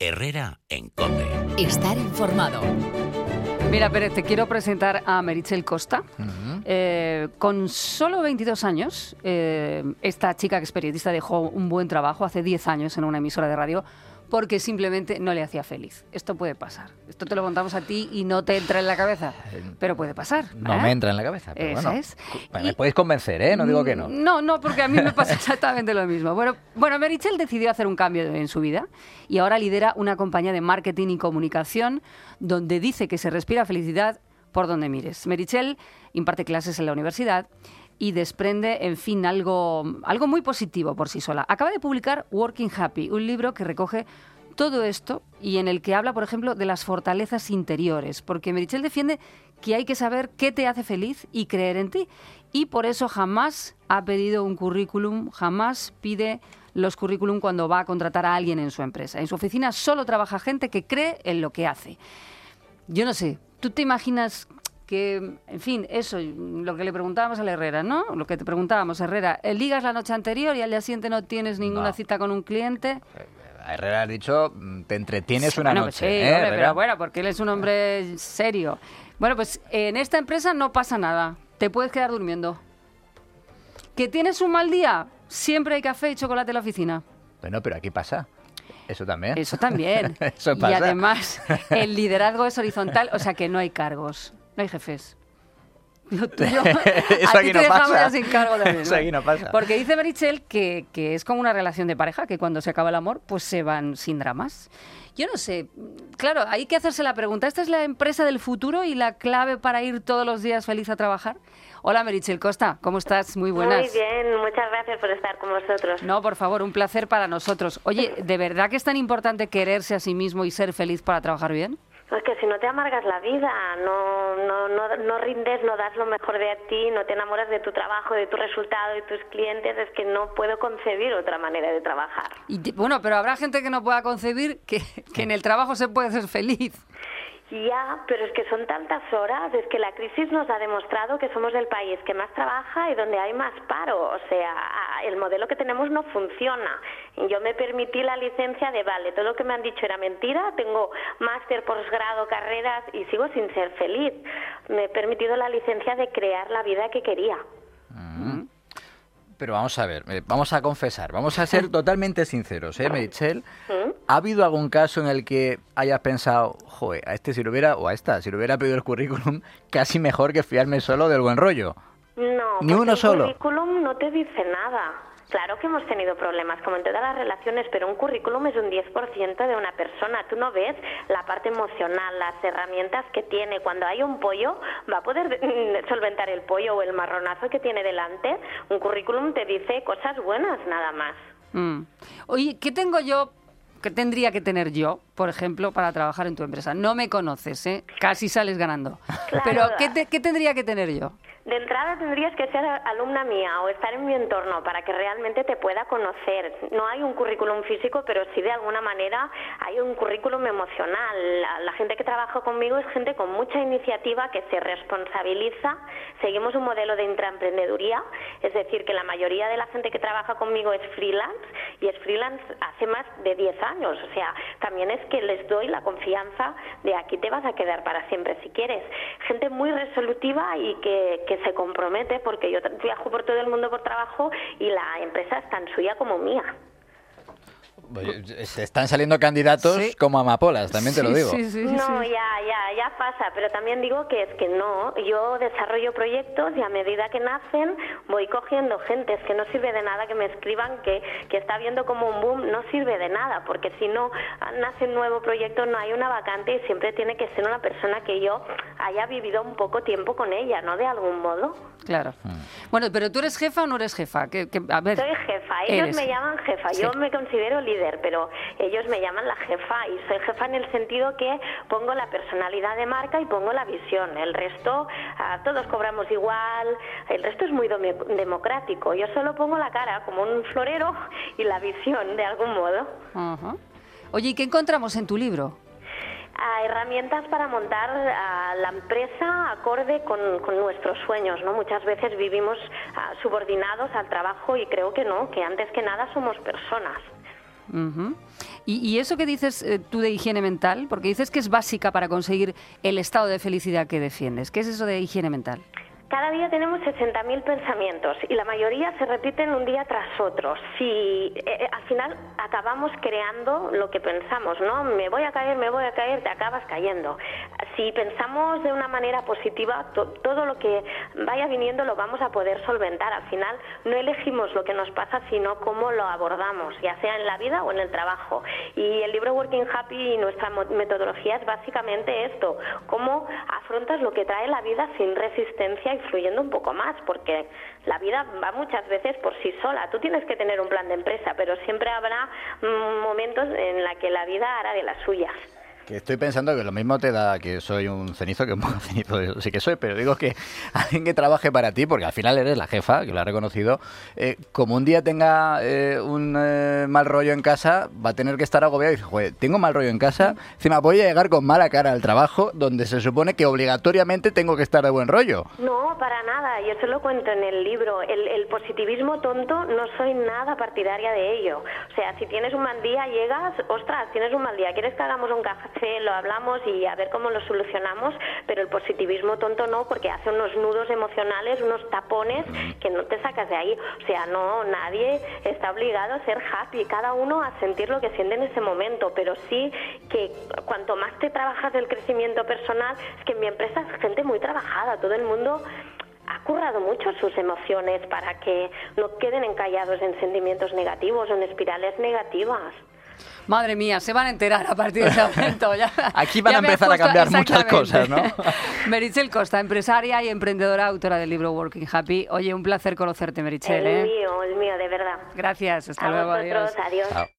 Herrera en COPE. Estar informado. Mira, Pérez, te quiero presentar a Meritxell Costa. Con solo 22 años, esta chica que es periodista dejó un buen trabajo hace 10 años en una emisora de radio porque simplemente no le hacía feliz. Esto puede pasar. Esto te lo contamos a ti y no te entra en la cabeza, pero puede pasar. No me entra en la cabeza, pero Eso bueno. Es. Me podéis convencer, ¿eh? No digo que no. No, porque a mí me pasa exactamente lo mismo. Bueno, Meritxell decidió hacer un cambio en su vida y ahora lidera una compañía de marketing y comunicación donde dice que se respira felicidad por donde mires. Meritxell imparte clases en la universidad y desprende, en fin, algo muy positivo por sí sola. Acaba de publicar Working Happy, un libro que recoge todo esto y en el que habla, por ejemplo, de las fortalezas interiores, porque Meritxell defiende que hay que saber qué te hace feliz y creer en ti. Y por eso jamás ha pedido un currículum, jamás pide los currículum cuando va a contratar a alguien en su empresa. En su oficina solo trabaja gente que cree en lo que hace. Yo no sé, ¿tú te imaginas que, en fin, eso, lo que le preguntábamos a la Herrera, ¿no? Lo que te preguntábamos, Herrera, ligas la noche anterior y al día siguiente no tienes ninguna cita con un cliente? A Herrera has dicho, te entretienes una noche. Sí, hombre, pero bueno, porque él es un hombre serio. Bueno, pues en esta empresa no pasa nada, te puedes quedar durmiendo. ¿Que tienes un mal día? Siempre hay café y chocolate en la oficina. Bueno, pero aquí pasa. Eso también. Eso también. Eso pasa. Y además, el liderazgo es horizontal, o sea que no hay cargos, no hay jefes. Lo tuyo, Eso a aquí ti no te dejamos pasa. ya sin cargo también. Eso aquí no pasa. Porque dice Meritxell que es como una relación de pareja, que cuando se acaba el amor, pues se van sin dramas. Yo no sé, claro, hay que hacerse la pregunta, ¿esta es la empresa del futuro y la clave para ir todos los días feliz a trabajar? Hola, Meritxell Costa, ¿cómo estás? Muy buenas. Muy bien, muchas gracias por estar con vosotros. No, por favor, un placer para nosotros. Oye, ¿de verdad que es tan importante quererse a sí mismo y ser feliz para trabajar bien? Es que si no te amargas la vida, no rindes, no das lo mejor de ti, no te enamoras de tu trabajo, de tu resultado, de tus clientes, es que no puedo concebir otra manera de trabajar. Bueno, pero habrá gente que no pueda concebir que en el trabajo se puede ser feliz. Ya, pero es que son tantas horas, es que la crisis nos ha demostrado que somos el país que más trabaja y donde hay más paro, o sea, el modelo que tenemos no funciona. Yo me permití la licencia de, vale, todo lo que me han dicho era mentira, tengo máster, posgrado, carreras y sigo sin ser feliz. Me he permitido la licencia de crear la vida que quería. Pero vamos a ver, vamos a confesar, vamos a ser totalmente sinceros, Meritxell. ¿Ha habido algún caso en el que hayas pensado, joder, a este si lo hubiera, o a esta, si lo hubiera pedido el currículum, casi mejor que fiarme solo del buen rollo? No, ni uno solo. El currículum no te dice nada. Claro que hemos tenido problemas, como en todas las relaciones, pero un currículum es un 10% de una persona. Tú no ves la parte emocional, las herramientas que tiene. Cuando hay un pollo, va a poder solventar el pollo o el marronazo que tiene delante. Un currículum te dice cosas buenas, nada más. Oye, ¿qué tengo yo? ¿Qué tendría que tener yo, por ejemplo, para trabajar en tu empresa? No me conoces, ¿eh? Casi sales ganando. Claro. Pero, ¿qué tendría que tener yo? De entrada tendrías que ser alumna mía o estar en mi entorno para que realmente te pueda conocer. No hay un currículum físico, pero sí de alguna manera hay un currículum emocional. La gente que trabaja conmigo es gente con mucha iniciativa que se responsabiliza. Seguimos un modelo de intraemprendeduría, es decir, que la mayoría de la gente que trabaja conmigo es freelance y es freelance hace más de 10 años. O sea, también es que les doy la confianza de aquí te vas a quedar para siempre si quieres. Gente muy resolutiva y que se compromete, porque yo viajo por todo el mundo por trabajo y la empresa es tan suya como mía. Se están saliendo candidatos como amapolas, también te lo digo. No, ya pasa, pero también digo que es que no, yo desarrollo proyectos y a medida que nacen voy cogiendo gente, es que no sirve de nada que me escriban que está viendo como un boom, no sirve de nada, porque si no nace un nuevo proyecto no hay una vacante y siempre tiene que ser una persona que yo haya vivido un poco tiempo con ella, ¿no? De algún modo. Claro. Bueno, pero ¿tú eres jefa o no eres jefa? A ver, soy jefa, ellos me llaman jefa, yo me considero líder, pero ellos me llaman la jefa y soy jefa en el sentido que pongo la personalidad de marca y pongo la visión. El resto, todos cobramos igual, el resto es muy democrático. Yo solo pongo la cara como un florero y la visión de algún modo. Oye, ¿y qué encontramos en tu libro? Herramientas para montar la empresa acorde con nuestros sueños, ¿no? Muchas veces vivimos subordinados al trabajo y creo que no, que antes que nada somos personas. Y eso que dices tú de higiene mental, porque dices que es básica para conseguir el estado de felicidad que defiendes. ¿Qué es eso de higiene mental? Cada día tenemos 60.000 pensamientos y la mayoría se repiten un día tras otro. Si al final acabamos creando lo que pensamos, ¿no? Me voy a caer, te acabas cayendo. Si pensamos de una manera positiva, todo lo que vaya viniendo lo vamos a poder solventar. Al final no elegimos lo que nos pasa, sino cómo lo abordamos, ya sea en la vida o en el trabajo. Y el libro Working Happy y nuestra metodología es básicamente esto, cómo afrontas lo que trae la vida sin resistencia y fluyendo un poco más, porque la vida va muchas veces por sí sola. Tú tienes que tener un plan de empresa, pero siempre habrá momentos en la que la vida hará de las suyas. Que estoy pensando que lo mismo te da que soy un cenizo, que un poco cenizo sí que soy, pero digo que alguien que trabaje para ti, porque al final eres la jefa, que lo ha reconocido, como un día tenga un mal rollo en casa, va a tener que estar agobiado y dice, joder, tengo mal rollo en casa, encima voy a llegar con mala cara al trabajo, donde se supone que obligatoriamente tengo que estar de buen rollo. No, para nada, yo se lo cuento en el libro, el positivismo tonto, no soy nada partidaria de ello. O sea, si tienes un mal día, llegas, ostras, tienes un mal día, ¿quieres que hagamos un café? Lo hablamos y a ver cómo lo solucionamos, pero el positivismo tonto no, porque hace unos nudos emocionales, unos tapones que no te sacas de ahí. O sea, no, nadie está obligado a ser happy, cada uno a sentir lo que siente en ese momento, pero sí que cuanto más te trabajas del crecimiento personal, es que en mi empresa es gente muy trabajada, todo el mundo ha currado mucho sus emociones para que no queden encallados en sentimientos negativos o en espirales negativas. Madre mía, se van a enterar a partir de ese momento. Ya, aquí van a empezar a cambiar muchas cosas, ¿no? Meritxell Costa, empresaria y emprendedora, autora del libro Working Happy. Oye, un placer conocerte, Meritxell. El mío, de verdad. Gracias, hasta a luego, vosotros, adiós. Adiós.